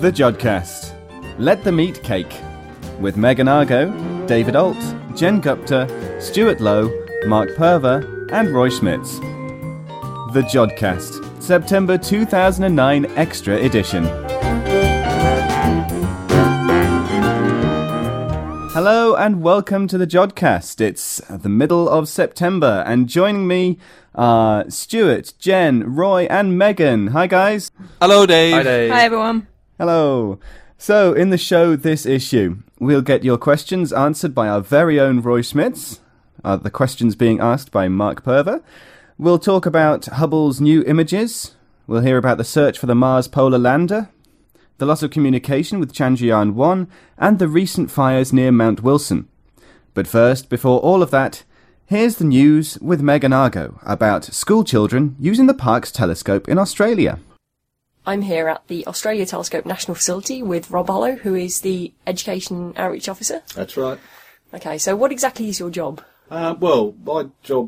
The Jodcast. Let the Meat Cake. With Megan Argo, David Alt, Jen Gupta, Stuart Lowe, Mark Perver, and Roy Schmitz. The Jodcast, September 2009 Extra Edition. Hello and welcome to the Jodcast. It's the middle of September, and joining me are Stuart, Jen, Roy, and Megan. Hi, guys. Hello, Dave. Hi, Dave. Hi, everyone. Hello. So, in the show this issue, we'll get your questions answered by our very own Roy Schmitz, the questions being asked by Mark Perver. We'll talk about Hubble's new images. We'll hear about the search for the Mars Polar Lander, the loss of communication with Chandrayaan-1, and the recent fires near Mount Wilson. But first, before all of that, here's the news with Megan Argo about school children using the Parkes telescope in Australia. I'm here at the Australia Telescope National Facility with Rob Hollow, who is the Education Outreach Officer. That's right. Okay, so what exactly is your job? Well, my job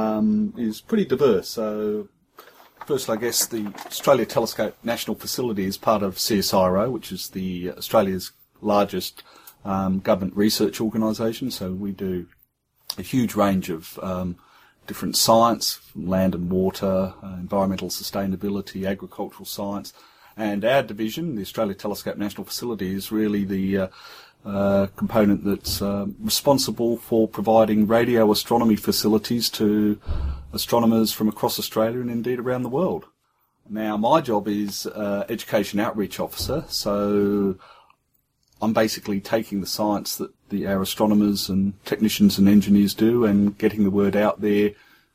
is pretty diverse. So, first, I guess the Australia Telescope National Facility is part of CSIRO, which is the Australia's largest government research organisation. So we do a huge range of different science, from land and water, environmental sustainability, agricultural science. And our division, the Australia Telescope National Facility, is really the component that's responsible for providing radio astronomy facilities to astronomers from across Australia and indeed around the world. Now, my job is Education Outreach Officer, so I'm basically taking the science that our astronomers and technicians and engineers do and getting the word out there,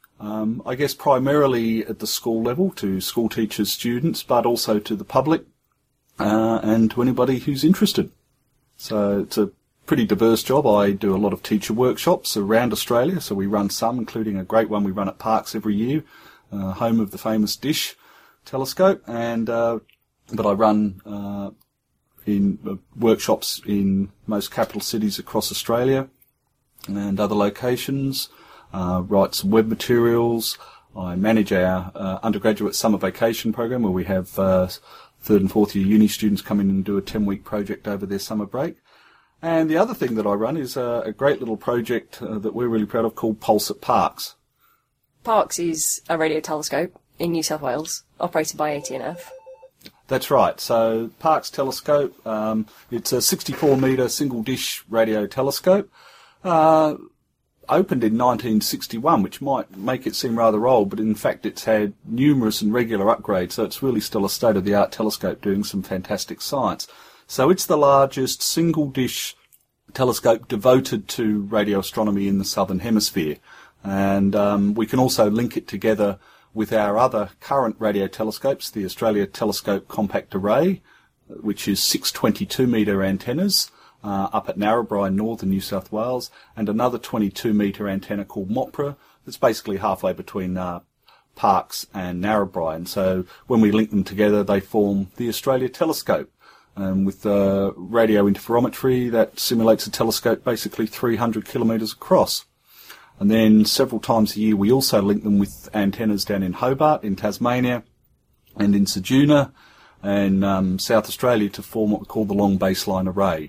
I guess primarily at the school level to school teachers, students, but also to the public and to anybody who's interested. So it's a pretty diverse job. I do a lot of teacher workshops around Australia, so we run some, including a great one we run at Parkes every year, home of the famous Dish telescope, and but I run in workshops in most capital cities across Australia and other locations, write some web materials. I manage our undergraduate summer vacation program where we have third and fourth year uni students come in and do a 10-week project over their summer break. And the other thing that I run is a great little project that we're really proud of called Pulse at Parkes. Parkes is a radio telescope in New South Wales, operated by ATNF. That's right. So Parkes telescope, it's a 64-metre single-dish radio telescope, opened in 1961, which might make it seem rather old, but in fact it's had numerous and regular upgrades, so it's really still a state-of-the-art telescope doing some fantastic science. So it's the largest single-dish telescope devoted to radio astronomy in the Southern Hemisphere. And we can also link it together with our other current radio telescopes, the Australia Telescope Compact Array, which is 6 22-metre antennas up at Narrabri in northern New South Wales, and another 22-metre antenna called MOPRA that's basically halfway between Parkes and Narrabri. And so when we link them together, they form the Australia Telescope. With radio interferometry, that simulates a telescope basically 300 kilometres across. And then several times a year we also link them with antennas down in Hobart, in Tasmania, and in Ceduna, and South Australia to form what we call the long baseline array.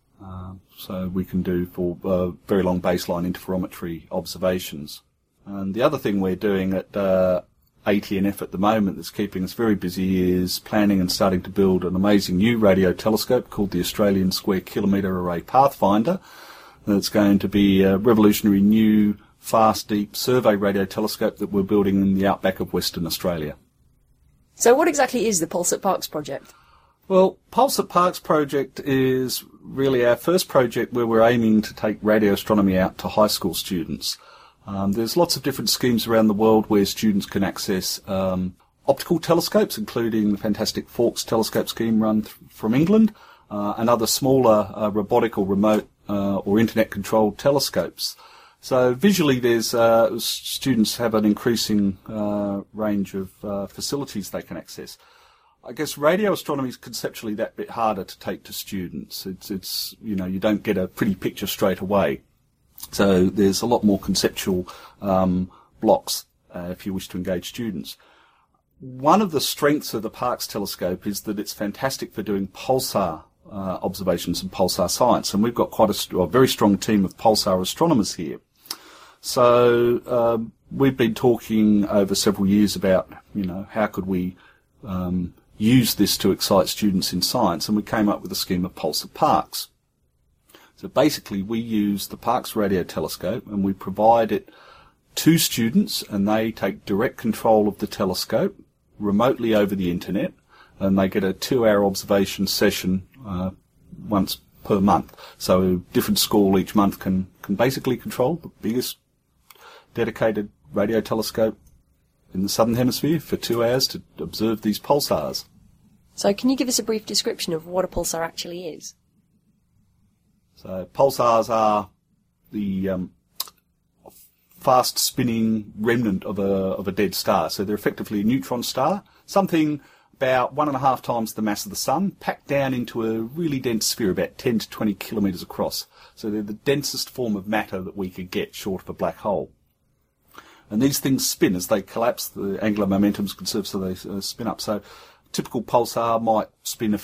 So we can do for very long baseline interferometry observations. And the other thing we're doing at ATNF at the moment that's keeping us very busy is planning and starting to build an amazing new radio telescope called the Australian Square Kilometre Array Pathfinder. That's going to be a revolutionary new fast deep survey radio telescope that we're building in the outback of Western Australia. So what exactly is the Pulse at Parkes project? Well, Pulse at Parkes project is really our first project where we're aiming to take radio astronomy out to high school students. There's lots of different schemes around the world where students can access optical telescopes, including the fantastic Forks telescope scheme run from England, and other smaller robotic or remote or internet-controlled telescopes. So visually, there's students have an increasing range of facilities they can access. I guess radio astronomy is conceptually that bit harder to take to students. It's you know, you don't get a pretty picture straight away. So there's a lot more conceptual blocks if you wish to engage students. one of the strengths of the Parkes telescope is that it's fantastic for doing pulsar observations and pulsar science, and we've got quite a very strong team of pulsar astronomers here. So we've been talking over several years about, how could we use this to excite students in science, and we came up with a scheme of Pulsar Parkes. So basically we use the Parkes radio telescope and we provide it to students, and they take direct control of the telescope remotely over the internet, and they get a 2-hour observation session once per month. So a different school each month can basically control the biggest dedicated radio telescope in the Southern Hemisphere for 2 hours to observe these pulsars. So can you give us a brief description of what a pulsar actually is? So pulsars are the fast-spinning remnant of a dead star. So they're effectively a neutron star, something about 1.5 times the mass of the Sun, packed down into a really dense sphere, about 10 to 20 kilometres across. So they're the densest form of matter that we could get short of a black hole. And these things spin as they collapse. The angular momentum's conserved, so they spin up. So a typical pulsar might spin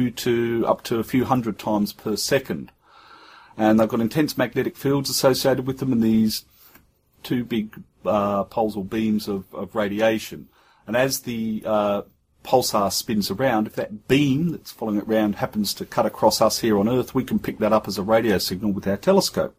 up to a few hundred times per second. And they've got intense magnetic fields associated with them, and these two big poles or beams of radiation. And as the pulsar spins around, if that beam that's following it round happens to cut across us here on Earth, we can pick that up as a radio signal with our telescope.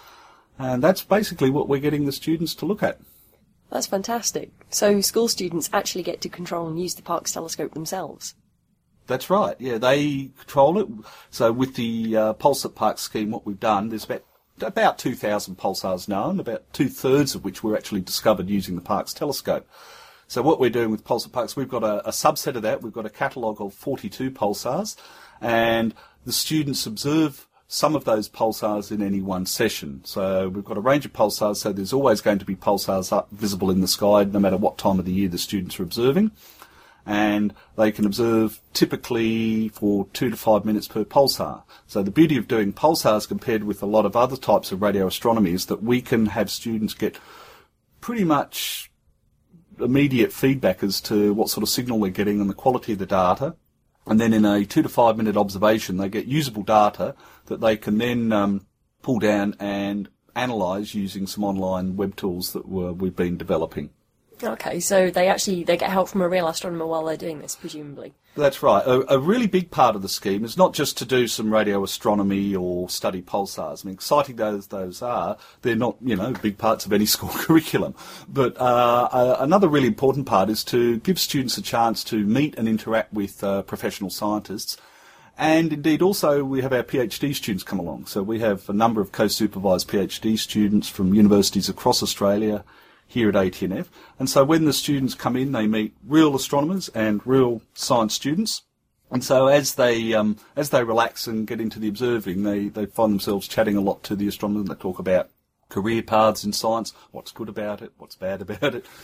And that's basically what we're getting the students to look at. That's fantastic. So school students actually get to control and use the Parkes telescope themselves? That's right, yeah, they control it. So with the Pulsar Parkes scheme, what we've done, there's about 2,000 pulsars known, about 2/3 of which were actually discovered using the Parkes telescope. So what we're doing with Pulsar Parkes, we've got a subset of that. We've got a catalogue of 42 pulsars, and the students observe some of those pulsars in any one session. So we've got a range of pulsars, so there's always going to be pulsars up visible in the sky, no matter what time of the year the students are observing. And they can observe typically for 2 to 5 minutes per pulsar. So the beauty of doing pulsars compared with a lot of other types of radio astronomy is that we can have students get pretty much immediate feedback as to what sort of signal they're getting and the quality of the data. And then in a 2 to 5 minute observation, they get usable data that they can then pull down and analyse using some online web tools that we've been developing. Okay, so they get help from a real astronomer while they're doing this, presumably. That's right. A really big part of the scheme is not just to do some radio astronomy or study pulsars. I mean, exciting those are, they're not, big parts of any school curriculum. But another really important part is to give students a chance to meet and interact with professional scientists. And indeed also we have our PhD students come along. So we have a number of co-supervised PhD students from universities across Australia here at ATNF. And so when the students come in, they meet real astronomers and real science students. And so as they relax and get into the observing, they find themselves chatting a lot to the astronomers. They talk about career paths in science, what's good about it, what's bad about it,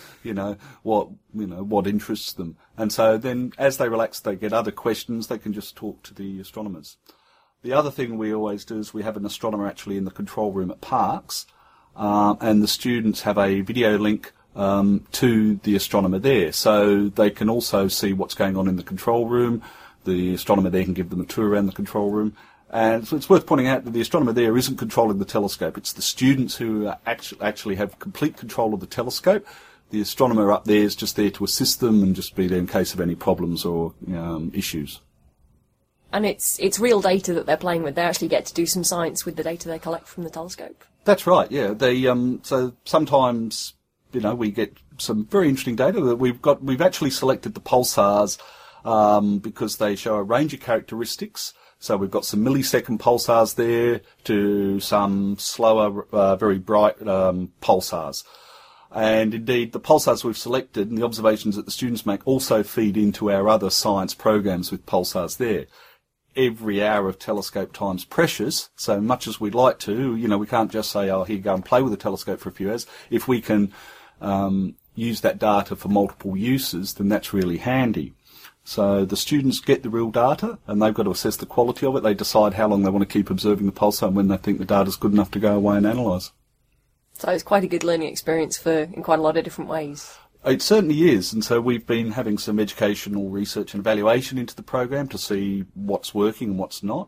what interests them. And so then as they relax, they get other questions, they can just talk to the astronomers. The other thing we always do is we have an astronomer actually in the control room at Parkes, and the students have a video link to the astronomer there. So they can also see what's going on in the control room. The astronomer there can give them a tour around the control room. And so it's worth pointing out that the astronomer there isn't controlling the telescope. It's the students who actually have complete control of the telescope. The astronomer up there is just there to assist them and just be there in case of any problems or issues. And it's real data that they're playing with. They actually get to do some science with the data they collect from the telescope. That's right, yeah. So sometimes, we get some very interesting data that we've actually selected the pulsars because they show a range of characteristics. So we've got some millisecond pulsars there to some slower, very bright pulsars. And indeed, the pulsars we've selected and the observations that the students make also feed into our other science programs with pulsars there. Every hour of telescope time's precious, so much as we'd like to, we can't just say, here, go and play with the telescope for a few hours. If we can use that data for multiple uses, then that's really handy. So the students get the real data, and they've got to assess the quality of it. They decide how long they want to keep observing the pulsar and when they think the data's good enough to go away and analyse. So it's quite a good learning experience in quite a lot of different ways. It certainly is, and so we've been having some educational research and evaluation into the program to see what's working and what's not.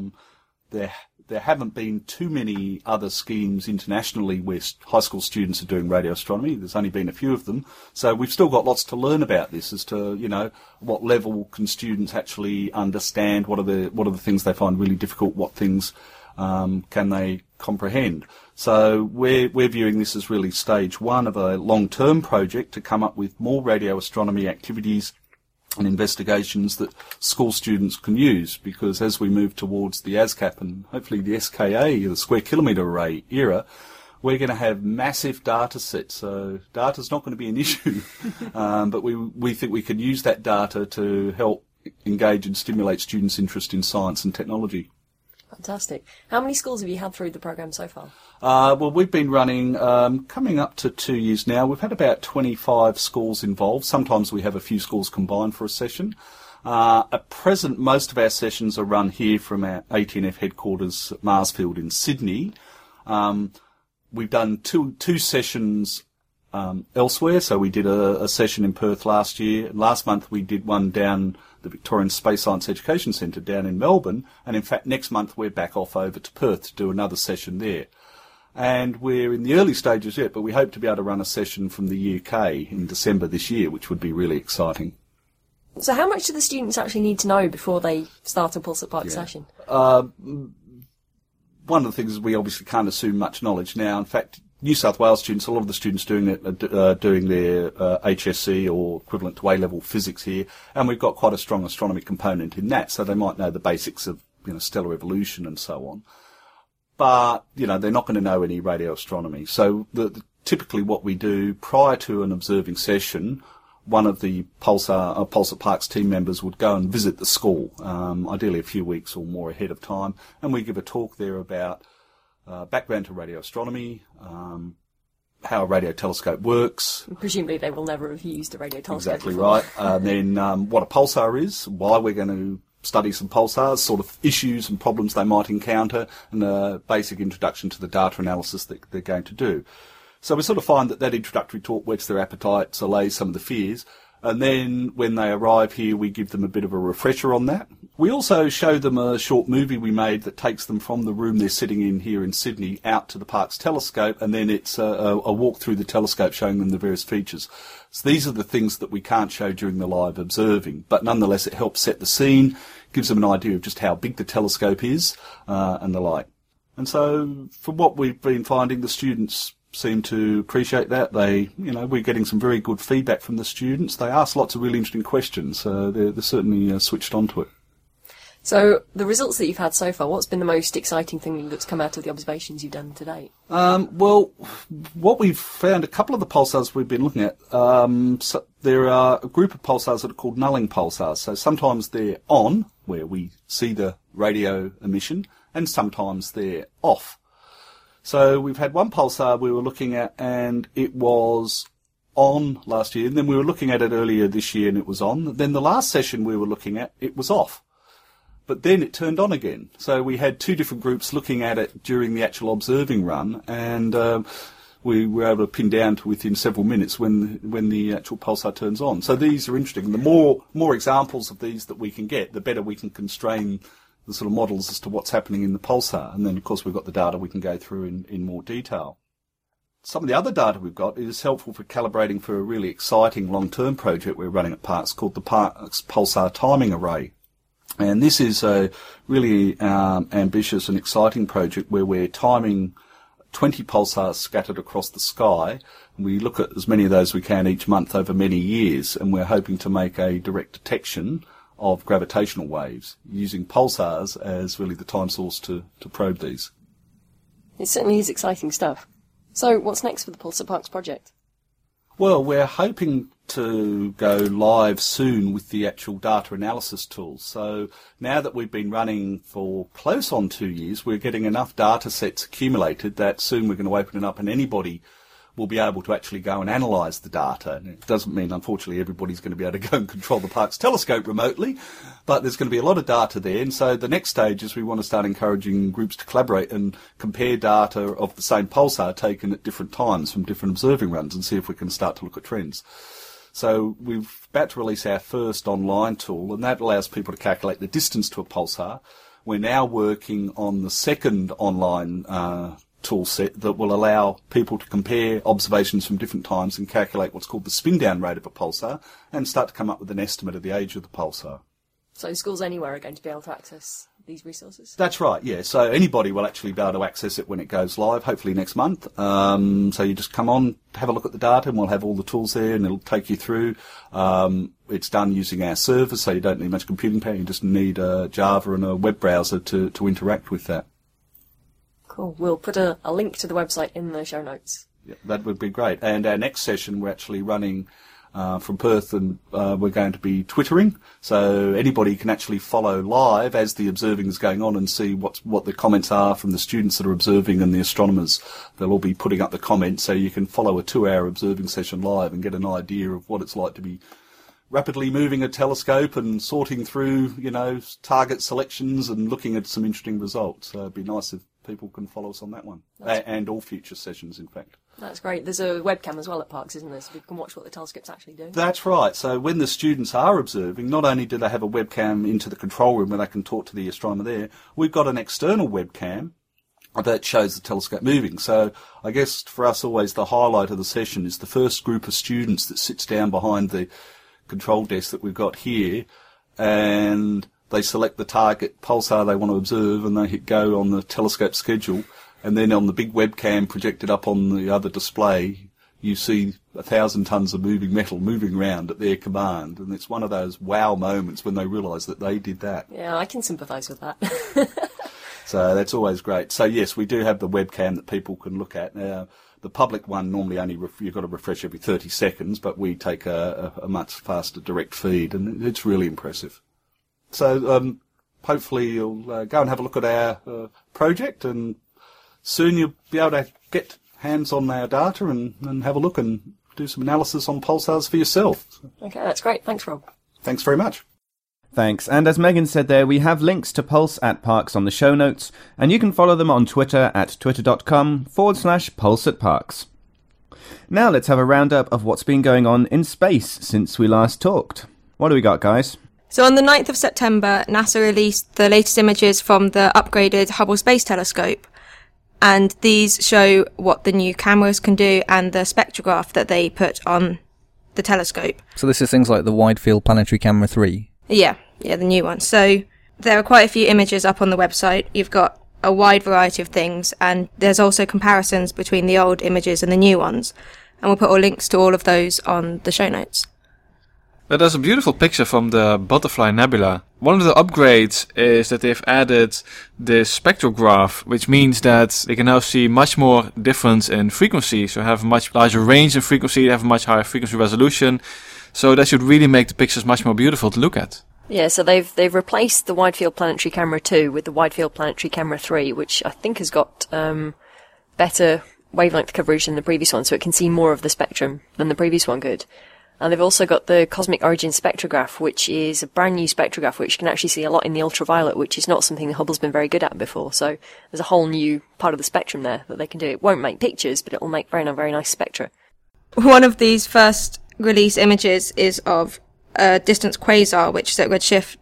There haven't been too many other schemes internationally where high school students are doing radio astronomy. There's only been a few of them. So we've still got lots to learn about this as to, what level can students actually understand, what are the things they find really difficult, what things can they comprehend. So we're viewing this as really stage one of a long-term project to come up with more radio astronomy activities and investigations that school students can use, because as we move towards the ASCAP and hopefully the SKA, the Square Kilometre Array era, we're going to have massive data sets. So data's not going to be an issue, but we think we can use that data to help engage and stimulate students' interest in science and technology. Fantastic. How many schools have you had through the programme so far? Well, we've been running, coming up to 2 years now. We've had about 25 schools involved. Sometimes we have a few schools combined for a session. At present, most of our sessions are run here from our ATNF headquarters at Marsfield in Sydney. We've done two sessions elsewhere. So we did a session in Perth last year. Last month we did one down the Victorian Space Science Education Centre down in Melbourne. And in fact, next month we're back off over to Perth to do another session there. And we're in the early stages yet, but we hope to be able to run a session from the UK in December this year, which would be really exciting. So how much do the students actually need to know before they start a Pulse at Park session? One of the things is we obviously can't assume much knowledge now. In fact, New South Wales students, a lot of the students doing it are doing their HSC or equivalent to A-level physics here, and we've got quite a strong astronomy component in that, so they might know the basics of stellar evolution and so on. But, they're not going to know any radio astronomy. So typically what we do prior to an observing session, one of the Pulse at Parkes team members would go and visit the school, ideally a few weeks or more ahead of time, and we give a talk there about background to radio astronomy, how a radio telescope works. Presumably they will never have used a radio telescope Exactly before. right. And then what a pulsar is, why we're going to study some pulsars, sort of issues and problems they might encounter, and a basic introduction to the data analysis that they're going to do. So we sort of find that introductory talk whets their appetites, allays some of the fears, and then when they arrive here, we give them a bit of a refresher on that. We also show them a short movie we made that takes them from the room they're sitting in here in Sydney out to the Parkes telescope, and then it's a walk through the telescope showing them the various features. So these are the things that we can't show during the live observing, but nonetheless it helps set the scene, gives them an idea of just how big the telescope is, and the like. And so from what we've been finding, the students seem to appreciate that. We're getting some very good feedback from the students. They ask lots of really interesting questions. They're certainly switched onto it. So the results that you've had so far, what's been the most exciting thing that's come out of the observations you've done to date? Well, what we've found, a couple of the pulsars we've been looking at, so there are a group of pulsars that are called nulling pulsars. So sometimes they're on, where we see the radio emission, and sometimes they're off. So we've had one pulsar we were looking at, and it was on last year, and then we were looking at it earlier this year, and it was on. Then the last session we were looking at, it was off. But then it turned on again. So we had two different groups looking at it during the actual observing run, and we were able to pin down to within several minutes when the actual pulsar turns on. So these are interesting. The more examples of these that we can get, the better we can constrain the sort of models as to what's happening in the pulsar. And then, of course, we've got the data we can go through in more detail. Some of the other data we've got is helpful for calibrating for a really exciting long-term project we're running at Parkes called the Parkes Pulsar Timing Array. And this is a really ambitious and exciting project where we're timing 20 pulsars scattered across the sky. We look at as many of those as we can each month over many years, and we're hoping to make a direct detection of gravitational waves using pulsars as really the time source to probe these. It certainly is exciting stuff. So what's next for the Pulse at Parkes project? Well, we're hoping to go live soon with the actual data analysis tools. So now that we've been running for close on 2 years, we're getting enough data sets accumulated that soon we're going to open it up and anybody will be able to actually go and analyse the data. And it doesn't mean, unfortunately, everybody's going to be able to go and control the Parkes telescope remotely, but there's going to be a lot of data there. And so the next stage is we want to start encouraging groups to collaborate and compare data of the same pulsar taken at different times from different observing runs and see if we can start to look at trends. So we're about to release our first online tool, and that allows people to calculate the distance to a pulsar. We're now working on the second online tool set that will allow people to compare observations from different times and calculate what's called the spin-down rate of a pulsar and start to come up with an estimate of the age of the pulsar. So schools anywhere are going to be able to access these resources? That's right, yeah. So anybody will actually be able to access it when it goes live, hopefully next month. So you just come on, have a look at the data, and we'll have all the tools there, and it'll take you through. It's done using our servers, so you don't need much computing power. You just need Java and a web browser to interact with that. Cool. We'll put a link to the website in the show notes. Yeah, that would be great. And our next session, we're actually running from Perth, and we're going to be Twittering, so anybody can actually follow live as the observing is going on and see what the comments are from the students that are observing and the astronomers. They'll all be putting up the comments, so you can follow a 2-hour observing session live and get an idea of what it's like to be rapidly moving a telescope and sorting through, target selections and looking at some interesting results. So it'd be nice if people can follow us on that one, and all future sessions, in fact. That's great. There's a webcam as well at Parkes, isn't there? So we can watch what the telescope's actually doing. That's right. So when the students are observing, not only do they have a webcam into the control room where they can talk to the astronomer there, we've got an external webcam that shows the telescope moving. So I guess for us always the highlight of the session is the first group of students that sits down behind the control desk that we've got here, and they select the target pulsar they want to observe, and they hit go on the telescope schedule. And then on the big webcam projected up on the other display, you see 1,000 tons of moving metal moving around at their command. And it's one of those wow moments when they realise that they did that. Yeah, I can sympathise with that. So that's always great. So yes, we do have the webcam that people can look at. Now, the public one normally only you've got to refresh every 30 seconds, but we take a much faster direct feed, and it's really impressive. So hopefully you'll go and have a look at our project, and soon you'll be able to get hands on our data and have a look and do some analysis on pulsars for yourself. Okay, that's great. Thanks, Rob. Thanks very much. Thanks. And as Megan said there, we have links to Pulse at Parkes on the show notes, and you can follow them on Twitter at twitter.com/Pulse at Parkes. Now let's have a roundup of what's been going on in space since we last talked. What do we got, guys? So on the 9th of September, NASA released the latest images from the upgraded Hubble Space Telescope. And these show what the new cameras can do and the spectrograph that they put on the telescope. So this is things like the Wide Field Planetary Camera 3? Yeah, the new one. So there are quite a few images up on the website. You've got a wide variety of things, and there's also comparisons between the old images and the new ones. And we'll put all links to all of those on the show notes. But there's a beautiful picture from the Butterfly Nebula. One of the upgrades is that they've added this spectrograph, which means that they can now see much more difference in frequency. So have a much larger range in frequency, have a much higher frequency resolution. So that should really make the pictures much more beautiful to look at. Yeah, so they've replaced the Wide Field Planetary Camera 2 with the Wide Field Planetary Camera 3, which I think has got better wavelength coverage than the previous one, so it can see more of the spectrum than the previous one could. And they've also got the Cosmic Origin Spectrograph, which is a brand new spectrograph which can actually see a lot in the ultraviolet, which is not something the Hubble's been very good at before. So there's a whole new part of the spectrum there that they can do. It won't make pictures, but it will make very nice spectra. One of these first release images is of a distance quasar, which is at redshift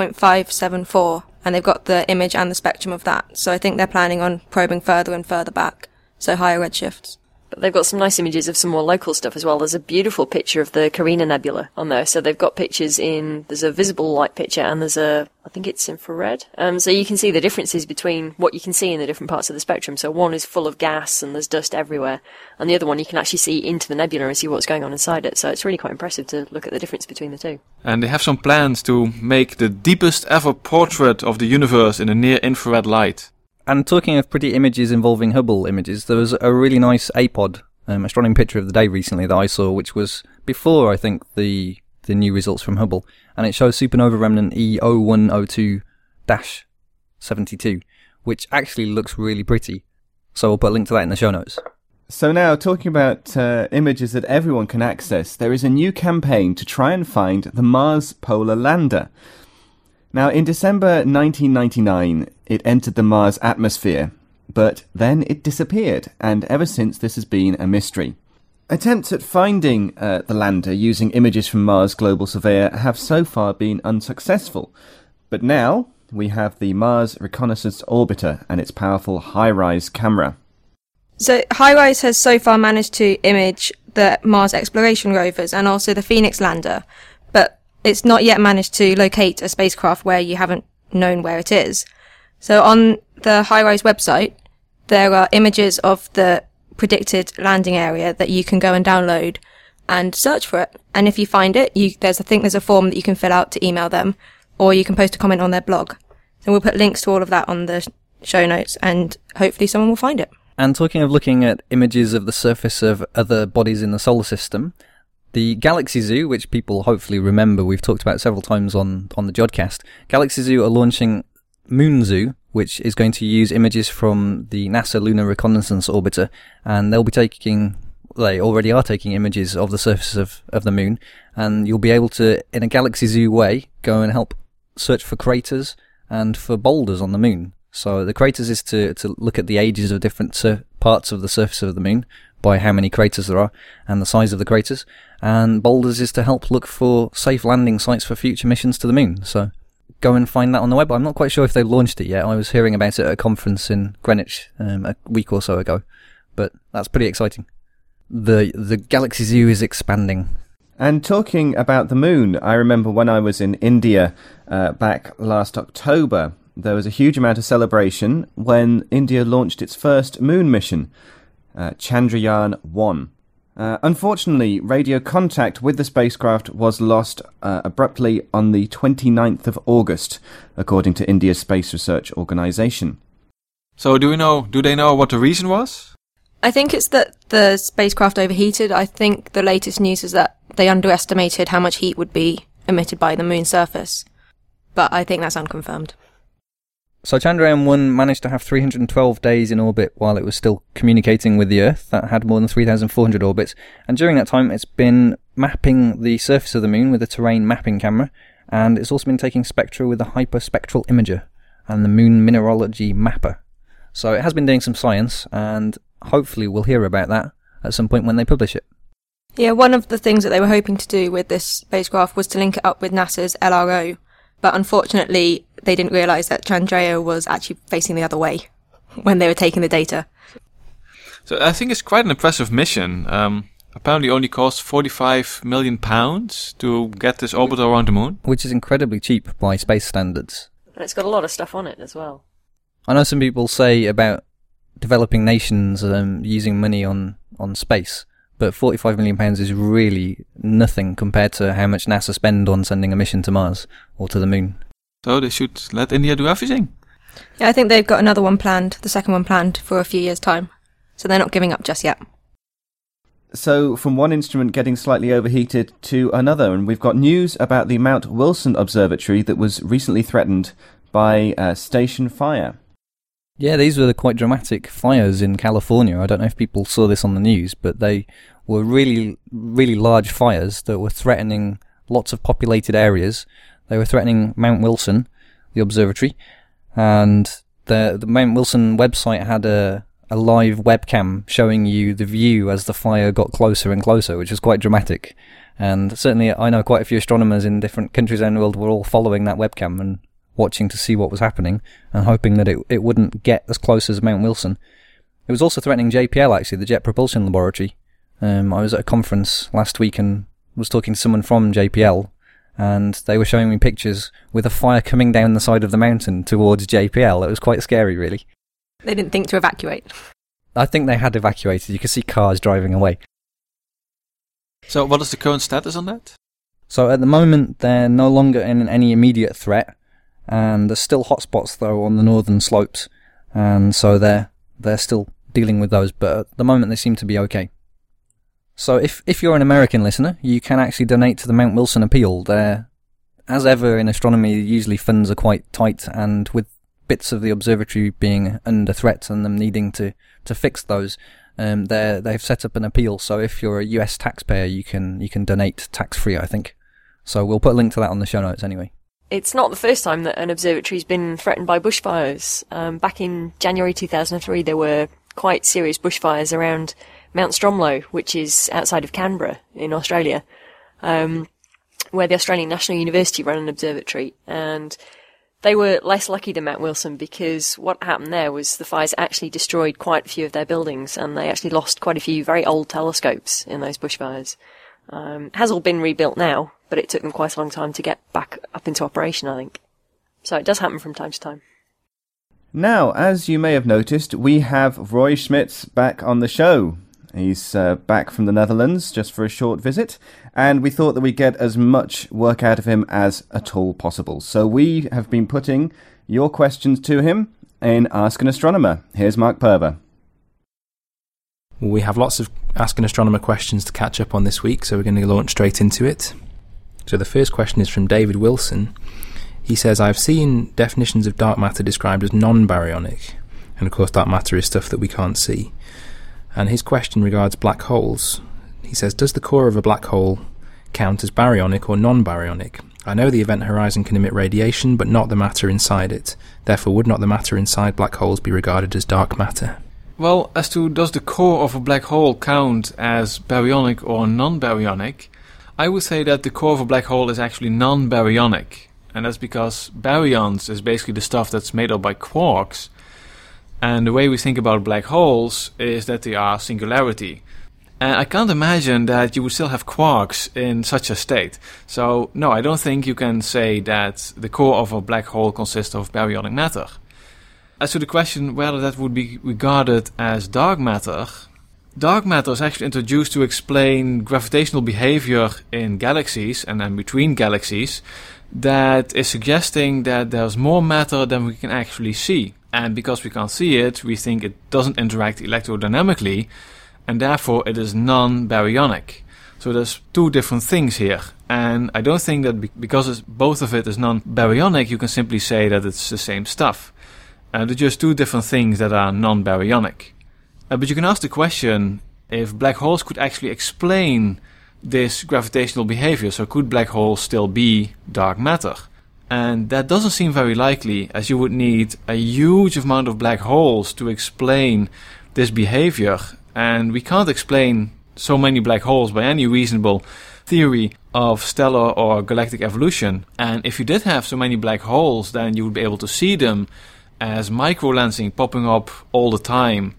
0.574, and they've got the image and the spectrum of that. So I think they're planning on probing further and further back, so higher redshifts. But they've got some nice images of some more local stuff as well. There's a beautiful picture of the Carina Nebula on there. So they've got pictures there's a visible light picture and there's I think it's infrared. So you can see the differences between what you can see in the different parts of the spectrum. So one is full of gas and there's dust everywhere. And the other one you can actually see into the nebula and see what's going on inside it. So it's really quite impressive to look at the difference between the two. And they have some plans to make the deepest ever portrait of the universe in a near-infrared light. And talking of pretty images involving Hubble images, there was a really nice APOD, astronomy picture of the day recently that I saw, which was before, I think, the new results from Hubble. And it shows supernova remnant E0102-72, which actually looks really pretty. So we'll put a link to that in the show notes. So now, talking about images that everyone can access, there is a new campaign to try and find the Mars Polar Lander. Now, in December 1999, it entered the Mars atmosphere, but then it disappeared, and ever since this has been a mystery. Attempts at finding the lander using images from Mars Global Surveyor have so far been unsuccessful, but now we have the Mars Reconnaissance Orbiter and its powerful HiRISE camera. So HiRISE has so far managed to image the Mars exploration rovers and also the Phoenix lander, but it's not yet managed to locate a spacecraft where you haven't known where it is. So on the HiRISE website, there are images of the predicted landing area that you can go and download and search for it. And if you find it, there's a form that you can fill out to email them, or you can post a comment on their blog. So we'll put links to all of that on the show notes, and hopefully someone will find it. And talking of looking at images of the surface of other bodies in the solar system, the Galaxy Zoo, which people hopefully remember, we've talked about several times on the Jodcast, Galaxy Zoo are launching Moon Zoo, which is going to use images from the NASA Lunar Reconnaissance Orbiter, and they already are taking images of the surface of the moon, and you'll be able to, in a Galaxy Zoo way, go and help search for craters and for boulders on the moon. So the craters is to look at the ages of different parts of the surface of the moon by how many craters there are and the size of the craters, and boulders is to help look for safe landing sites for future missions to the moon. So go and find that on the web. I'm not quite sure if they've launched it yet. I was hearing about it at a conference in Greenwich a week or so ago, but that's pretty exciting. The Galaxy Zoo is expanding. And talking about the moon, I remember when I was in India back last October, there was a huge amount of celebration when India launched its first moon mission, Chandrayaan-1. Unfortunately, radio contact with the spacecraft was lost abruptly on the 29th of August, according to India's Space Research Organisation. So do they know what the reason was? I think it's that the spacecraft overheated. I think the latest news is that they underestimated how much heat would be emitted by the moon's surface. But I think that's unconfirmed. So Chandrayaan-1 managed to have 312 days in orbit while it was still communicating with the Earth. That had more than 3,400 orbits. And during that time, it's been mapping the surface of the moon with a terrain mapping camera. And it's also been taking spectra with a hyperspectral imager and the moon mineralogy mapper. So it has been doing some science, and hopefully we'll hear about that at some point when they publish it. Yeah, one of the things that they were hoping to do with this spacecraft was to link it up with NASA's LRO. But unfortunately, they didn't realise that Chandrayaan was actually facing the other way when they were taking the data. So I think it's quite an impressive mission. Apparently only cost £45 million to get this orbiter around the moon. Which is incredibly cheap by space standards. And it's got a lot of stuff on it as well. I know some people say about developing nations using money on space, but £45 million is really nothing compared to how much NASA spend on sending a mission to Mars or to the moon. So they should let India do everything. Yeah, I think they've got another one planned, the second one planned for a few years' time. So they're not giving up just yet. So from one instrument getting slightly overheated to another, and we've got news about the Mount Wilson Observatory that was recently threatened by station fire. Yeah, these were the quite dramatic fires in California. I don't know if people saw this on the news, but they were really, really large fires that were threatening lots of populated areas. They were threatening Mount Wilson, the observatory, and the Mount Wilson website had a live webcam showing you the view as the fire got closer and closer, which was quite dramatic. And certainly I know quite a few astronomers in different countries around the world were all following that webcam and watching to see what was happening and hoping that it wouldn't get as close as Mount Wilson. It was also threatening JPL, actually, the Jet Propulsion Laboratory. I was at a conference last week and was talking to someone from JPL, and they were showing me pictures with a fire coming down the side of the mountain towards JPL. It was quite scary, really. They didn't think to evacuate. I think they had evacuated. You could see cars driving away. So what is the current status on that? So at the moment, they're no longer in any immediate threat, and there's still hotspots, though, on the northern slopes, and so they're still dealing with those, but at the moment they seem to be okay. So if you're an American listener, you can actually donate to the Mount Wilson Appeal. There, as ever in astronomy, usually funds are quite tight, and with bits of the observatory being under threat and them needing to fix those, they've set up an appeal. So if you're a US taxpayer, you can donate tax-free, I think. So we'll put a link to that on the show notes anyway. It's not the first time that an observatory's been threatened by bushfires. Back in January 2003, there were quite serious bushfires around Mount Stromlo, which is outside of Canberra in Australia, where the Australian National University ran an observatory. And they were less lucky than Mount Wilson, because what happened there was the fires actually destroyed quite a few of their buildings, and they actually lost quite a few very old telescopes in those bushfires. It has all been rebuilt now, but it took them quite a long time to get back up into operation, I think. So it does happen from time to time. Now, as you may have noticed, we have Roy Smits back on the show. He's back from the Netherlands just for a short visit, and we thought that we'd get as much work out of him as at all possible. So we have been putting your questions to him in Ask an Astronomer. Here's Mark Purver. We have lots of Ask an Astronomer questions to catch up on this week, so we're going to launch straight into it. So the first question is from David Wilson. He says, I've seen definitions of dark matter described as non-baryonic, and of course dark matter is stuff that we can't see. And his question regards black holes. He says, does the core of a black hole count as baryonic or non-baryonic? I know the event horizon can emit radiation, but not the matter inside it. Therefore, would not the matter inside black holes be regarded as dark matter? Well, as to does the core of a black hole count as baryonic or non-baryonic, I would say that the core of a black hole is actually non-baryonic. And that's because baryons is basically the stuff that's made up by quarks. And the way we think about black holes is that they are singularity. And I can't imagine that you would still have quarks in such a state. So, no, I don't think you can say that the core of a black hole consists of baryonic matter. As to the question whether that would be regarded as dark matter is actually introduced to explain gravitational behavior in galaxies and then between galaxies that is suggesting that there's more matter than we can actually see. And because we can't see it, we think it doesn't interact electrodynamically, and therefore it is non-baryonic. So there's two different things here. And I don't think that because both of it is non-baryonic, you can simply say that it's the same stuff. They're just two different things that are non-baryonic. But you can ask the question if black holes could actually explain this gravitational behavior. So could black holes still be dark matter? And that doesn't seem very likely, as you would need a huge amount of black holes to explain this behavior. And we can't explain so many black holes by any reasonable theory of stellar or galactic evolution. And if you did have so many black holes, then you would be able to see them as microlensing popping up all the time.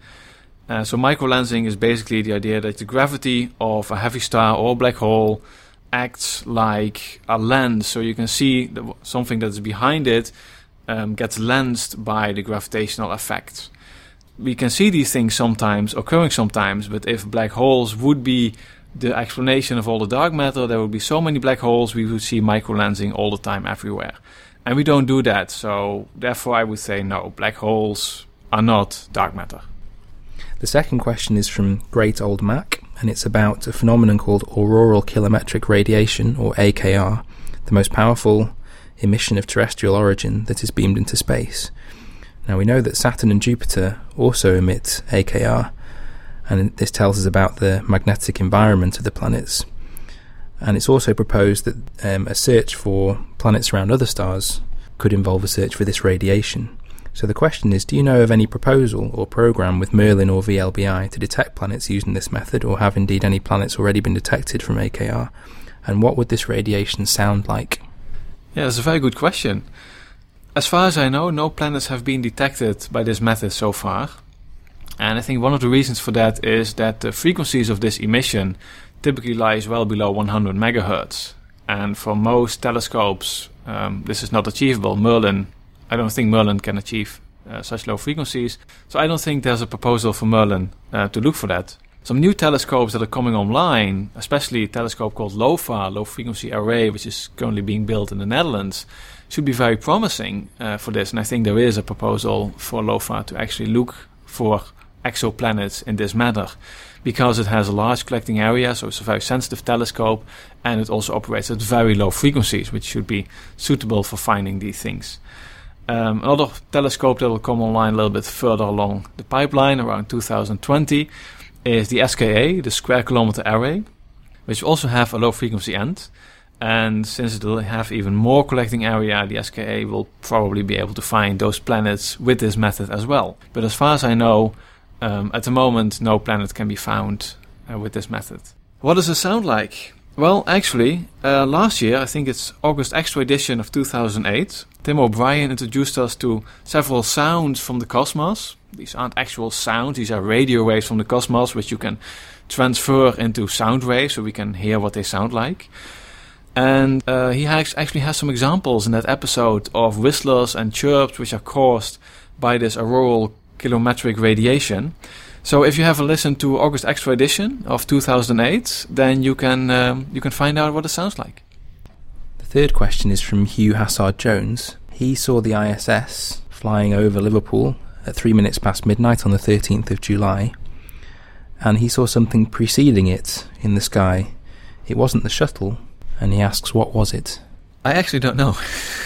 So microlensing is basically the idea that the gravity of a heavy star or black hole acts like a lens, so you can see something that's behind it gets lensed by the gravitational effect. We can see these things sometimes, occurring sometimes, but if black holes would be the explanation of all the dark matter, there would be so many black holes we would see microlensing all the time everywhere. And we don't do that, so therefore I would say no, black holes are not dark matter. The second question is from Great Old Mac, and it's about a phenomenon called auroral kilometric radiation, or AKR, the most powerful emission of terrestrial origin that is beamed into space. Now we know that Saturn and Jupiter also emit AKR, and this tells us about the magnetic environment of the planets. And it's also proposed that a search for planets around other stars could involve a search for this radiation. So the question is, do you know of any proposal or program with Merlin or VLBI to detect planets using this method, or have indeed any planets already been detected from AKR? And what would this radiation sound like? Yeah, that's a very good question. As far as I know, no planets have been detected by this method so far. And I think one of the reasons for that is that the frequencies of this emission typically lies well below 100 megahertz. And for most telescopes, this is not achievable. I don't think Merlin can achieve such low frequencies. So I don't think there's a proposal for Merlin to look for that. Some new telescopes that are coming online, especially a telescope called LOFAR, Low Frequency Array, which is currently being built in the Netherlands, should be very promising for this. And I think there is a proposal for LOFAR to actually look for exoplanets in this manner, because it has a large collecting area, so it's a very sensitive telescope, and it also operates at very low frequencies, which should be suitable for finding these things. Another telescope that will come online a little bit further along the pipeline, around 2020, is the SKA, the Square Kilometer Array, which also have a low frequency end. And since it will have even more collecting area, the SKA will probably be able to find those planets with this method as well. But as far as I know, at the moment, no planet can be found with this method. What does it sound like? Well, actually, last year, I think it's August Extra edition of 2008, Tim O'Brien introduced us to several sounds from the cosmos. These aren't actual sounds, these are radio waves from the cosmos, which you can transfer into sound waves so we can hear what they sound like. And he actually has some examples in that episode of whistlers and chirps which are caused by this auroral kilometric radiation. So if you have a listen to August Extra edition of 2008, then you can find out what it sounds like. The third question is from Hugh Hassard-Jones. He saw the ISS flying over Liverpool at 3 minutes past midnight on the 13th of July, and he saw something preceding it in the sky. It wasn't the shuttle, and he asks, what was it? I actually don't know.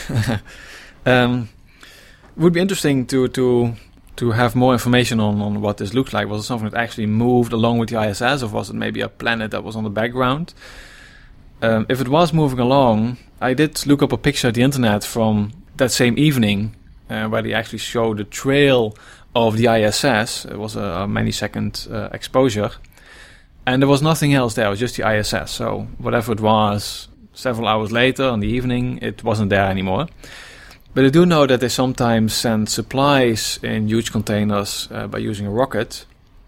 Would be interesting to have more information on what this looked like. Was it something that actually moved along with the ISS, or was it maybe a planet that was on the background? If it was moving along, I did look up a picture at the internet from that same evening, where they actually showed the trail of the ISS. It was a many-second exposure. And there was nothing else there, it was just the ISS. So whatever it was, several hours later in the evening, it wasn't there anymore. But I do know that they sometimes send supplies in huge containers by using a rocket.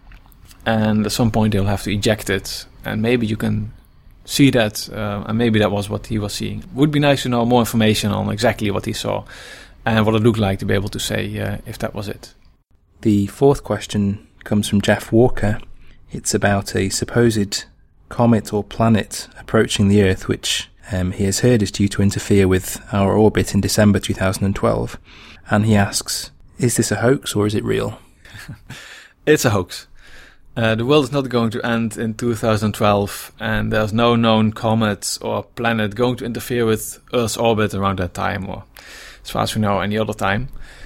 And at some point they'll have to eject it. And maybe you can see that, and maybe that was what he was seeing. Would be nice to know more information on exactly what he saw and what it looked like to be able to say if that was it. The fourth question comes from Jeff Walker. It's about a supposed comet or planet approaching the Earth, which he has heard is due to interfere with our orbit in December 2012. And he asks, is this a hoax or is it real? It's a hoax. The world is not going to end in 2012, and there's no known comet or planet going to interfere with Earth's orbit around that time, or as far as we know, any other time.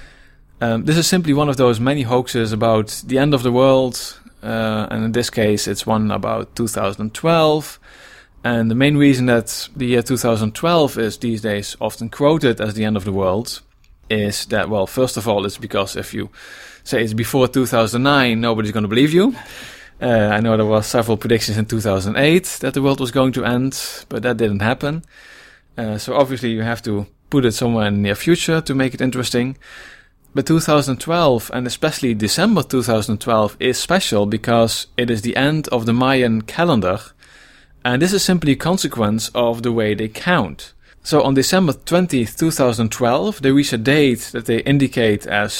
This is simply one of those many hoaxes about the end of the world, and in this case it's one about 2012. And the main reason that the year 2012 is these days often quoted as the end of the world is that, well, first of all, it's because if you say it's before 2009, nobody's going to believe you. I know there were several predictions in 2008 that the world was going to end, but that didn't happen. So obviously you have to put it somewhere in the near future to make it interesting. But 2012, and especially December 2012, is special because it is the end of the Mayan calendar. And this is simply a consequence of the way they count. So on December 20th, 2012, they reach a date that they indicate as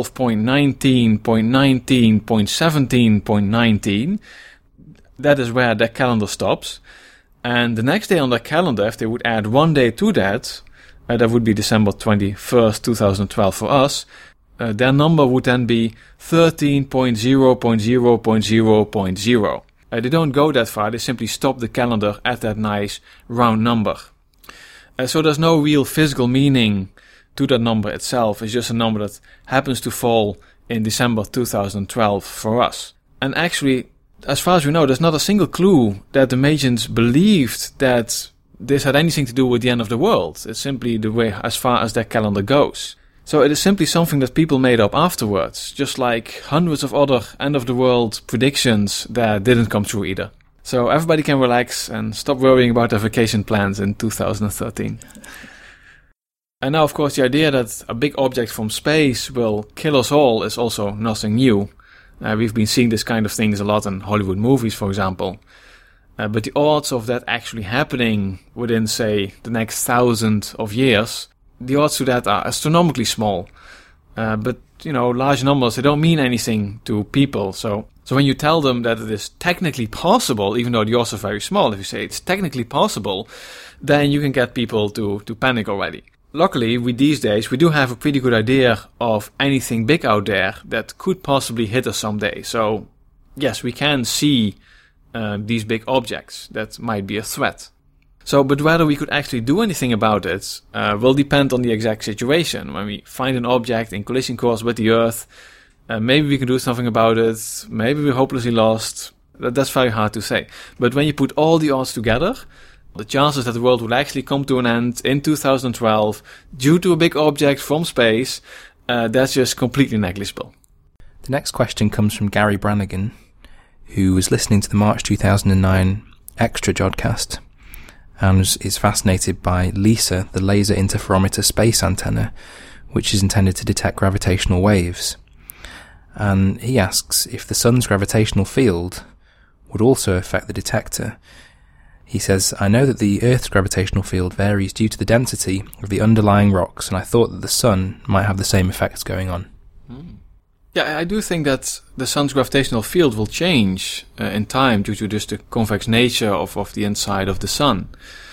12.19.19.17.19. That is where their calendar stops. And the next day on their calendar, if they would add 1 day to that, that would be December 21st, 2012 for us, their number would then be 13.0.0.0.0.0. They don't go that far, they simply stop the calendar at that nice round number. So there's no real physical meaning to that number itself. It's just a number that happens to fall in December 2012 for us. And actually, as far as we know, there's not a single clue that the Magians believed that this had anything to do with the end of the world. It's simply the way as far as their calendar goes. So it is simply something that people made up afterwards, just like hundreds of other end of the world predictions that didn't come true either. So everybody can relax and stop worrying about their vacation plans in 2013. And now, of course, the idea that a big object from space will kill us all is also nothing new. We've been seeing this kind of things a lot in Hollywood movies, for example. But the odds of that actually happening within, say, the next 1,000 of years, the odds to that are astronomically small. But, large numbers, they don't mean anything to people. So when you tell them that it is technically possible, even though the odds are very small, if you say it's technically possible, then you can get people to panic already. Luckily, these days, we do have a pretty good idea of anything big out there that could possibly hit us someday. So, yes, we can see these big objects that might be a threat. But whether we could actually do anything about it will depend on the exact situation. When we find an object in collision course with the Earth, Maybe we can do something about it. Maybe we're hopelessly lost. That's very hard to say. But when you put all the odds together, the chances that the world will actually come to an end in 2012 due to a big object from space, that's just completely negligible. The next question comes from Gary Brannigan, who was listening to the March 2009 Extra Jodcast and is fascinated by LISA, the Laser Interferometer Space Antenna, which is intended to detect gravitational waves. And he asks if the sun's gravitational field would also affect the detector. He says, I know that the Earth's gravitational field varies due to the density of the underlying rocks, and I thought that the sun might have the same effects going on. Yeah, I do think that the sun's gravitational field will change in time due to just the convex nature of the inside of the sun.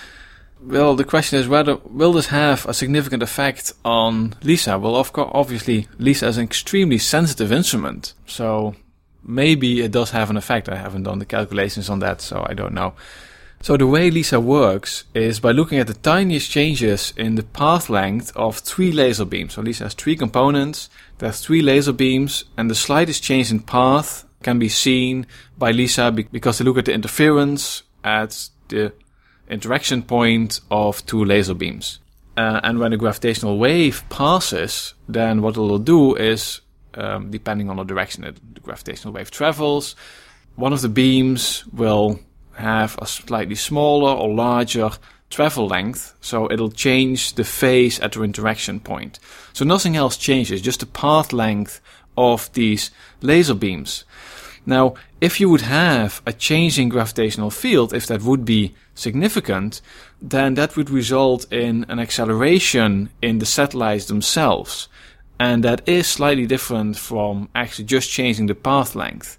Well, the question is whether will this have a significant effect on LISA? Well, of course, obviously, LISA is an extremely sensitive instrument, so maybe it does have an effect. I haven't done the calculations on that, so I don't know. So the way LISA works is by looking at the tiniest changes in the path length of 3 laser beams. So LISA has 3 components, there's 3 laser beams, and the slightest change in path can be seen by LISA because they look at the interference at the interaction point of 2 laser beams. And when a gravitational wave passes, then what it will do is, depending on the direction that the gravitational wave travels, one of the beams will have a slightly smaller or larger travel length, so it'll change the phase at the interaction point. So nothing else changes, just the path length of these laser beams. Now, if you would have a changing gravitational field, if that would be significant, then that would result in an acceleration in the satellites themselves. And that is slightly different from actually just changing the path length.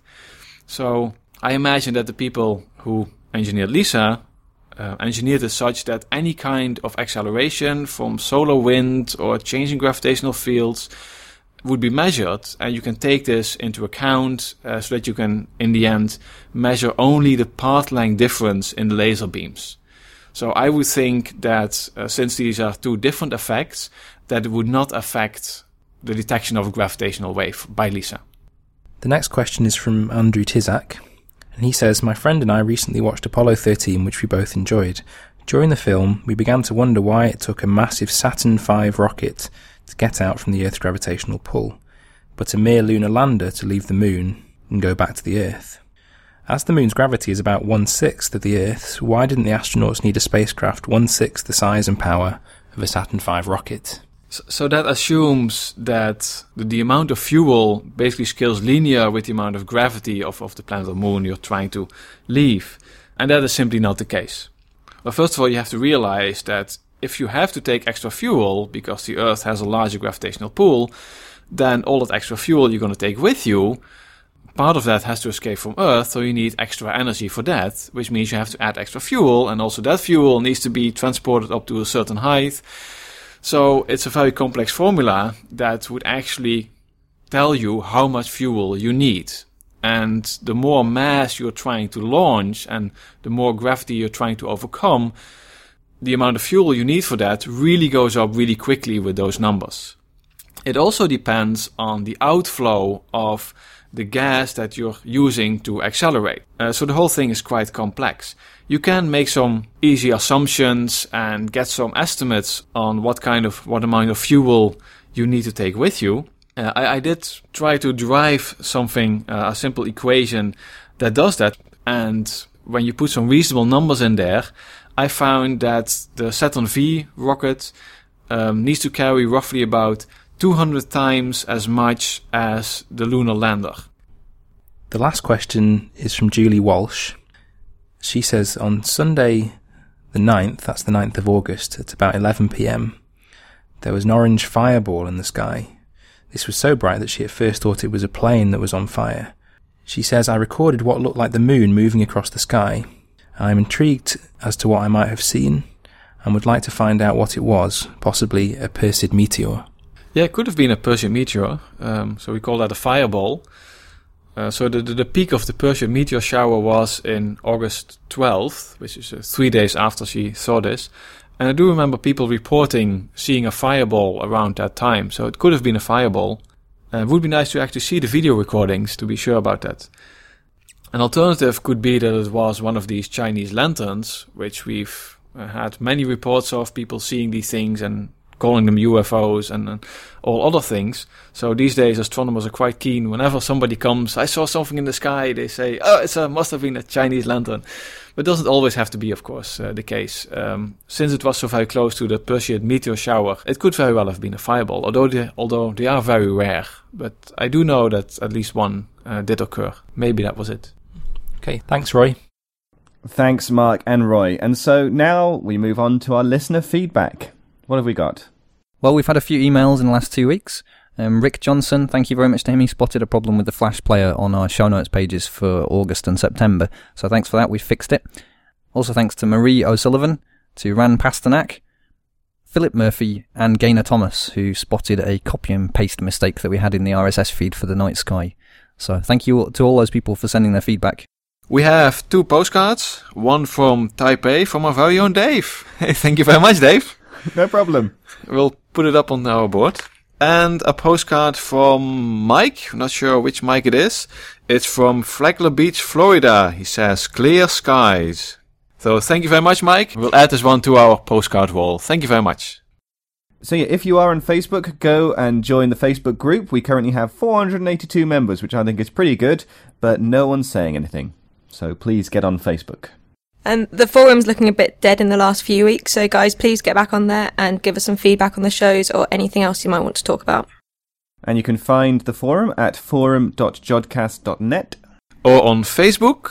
So I imagine that the people who engineered LISA engineered it such that any kind of acceleration from solar wind or changing gravitational fields would be measured, and you can take this into account so that you can, in the end, measure only the path length difference in the laser beams. So I would think that since these are 2 different effects, that it would not affect the detection of a gravitational wave by LISA. The next question is from Andrew Tizak, and he says, my friend and I recently watched Apollo 13, which we both enjoyed. During the film, we began to wonder why it took a massive Saturn V rocket to get out from the Earth's gravitational pull, but a mere lunar lander to leave the moon and go back to the Earth. As the moon's gravity is about 1/6 of the Earth's, why didn't the astronauts need a spacecraft 1/6 the size and power of a Saturn V rocket? So that assumes that the amount of fuel basically scales linear with the amount of gravity of the planet or moon you're trying to leave. And that is simply not the case. Well, first of all, you have to realize that if you have to take extra fuel because the Earth has a larger gravitational pull, then all that extra fuel you're going to take with you, part of that has to escape from Earth, so you need extra energy for that, which means you have to add extra fuel, and also that fuel needs to be transported up to a certain height. So it's a very complex formula that would actually tell you how much fuel you need. And the more mass you're trying to launch and the more gravity you're trying to overcome, the amount of fuel you need for that really goes up really quickly with those numbers. It also depends on the outflow of the gas that you're using to accelerate. So the whole thing is quite complex. You can make some easy assumptions and get some estimates on what amount of fuel you need to take with you. I did try to derive something, a simple equation that does that. And when you put some reasonable numbers in there, I found that the Saturn V rocket needs to carry roughly about 200 times as much as the lunar lander. The last question is from Julie Walsh. She says, on Sunday the 9th, that's the 9th of August, at about 11 p.m, there was an orange fireball in the sky. This was so bright that she at first thought it was a plane that was on fire. She says, I recorded what looked like the moon moving across the sky. I'm intrigued as to what I might have seen and would like to find out what it was, possibly a Perseid meteor. Yeah, it could have been a Perseid meteor, so we call that a fireball. So the peak of the Perseid meteor shower was in August 12th, which is 3 days after she saw this. And I do remember people reporting seeing a fireball around that time, so it could have been a fireball. It would be nice to actually see the video recordings to be sure about that. An alternative could be that it was one of these Chinese lanterns, which we've had many reports of people seeing these things and calling them UFOs and all other things. So these days astronomers are quite keen. Whenever somebody comes, I saw something in the sky, they say, oh, it must have been a Chinese lantern. But it doesn't always have to be, of course, the case. Since it was so very close to the Perseid meteor shower, it could very well have been a fireball, although they are very rare. But I do know that at least one did occur. Maybe that was it. Okay, thanks, Roy. Thanks, Mark and Roy. And so now we move on to our listener feedback. What have we got? Well, we've had a few emails in the last 2 weeks. Rick Johnson, thank you very much to him. He spotted a problem with the Flash player on our show notes pages for August and September. So thanks for that, we fixed it. Also thanks to Marie O'Sullivan, to Ran Pasternak, Philip Murphy and Gaynor Thomas, who spotted a copy and paste mistake that we had in the RSS feed for the night sky. So thank you to all those people for sending their feedback. We have 2 postcards, one from Taipei from our very own Dave. Hey, thank you very much, Dave. No problem. We'll put it up on our board. And a postcard from Mike. I'm not sure which Mike it is. It's from Flagler Beach, Florida. He says, clear skies. So thank you very much, Mike. We'll add this one to our postcard wall. Thank you very much. So yeah, if you are on Facebook, go and join the Facebook group. We currently have 482 members, which I think is pretty good, but no one's saying anything. So please get on Facebook. And the forum's looking a bit dead in the last few weeks, so guys, please get back on there and give us some feedback on the shows or anything else you might want to talk about. And you can find the forum at forum.jodcast.net. Or on Facebook,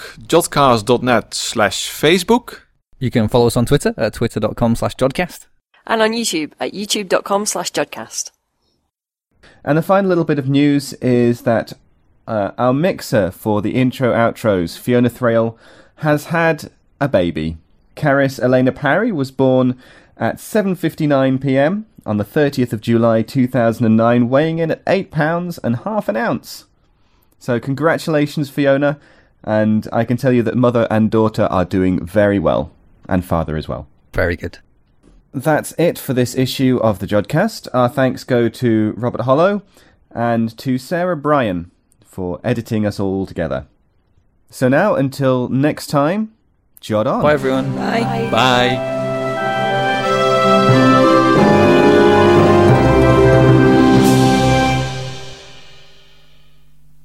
jodcast.net/Facebook. You can follow us on Twitter at twitter.com/jodcast. And on YouTube at youtube.com/jodcast. And the final little bit of news is that our mixer for the intro-outros, Fiona Thrale, has had a baby. Caris Elena Parry was born at 7:59 p.m. on the 30th of July 2009, weighing in at 8 pounds and half an ounce. So congratulations, Fiona, and I can tell you that mother and daughter are doing very well, and father as well. Very good. That's it for this issue of the Jodcast. Our thanks go to Robert Hollow and to Sarah Bryan for editing us all together. So now, until next time, Jod on. Bye, everyone. Bye. Bye.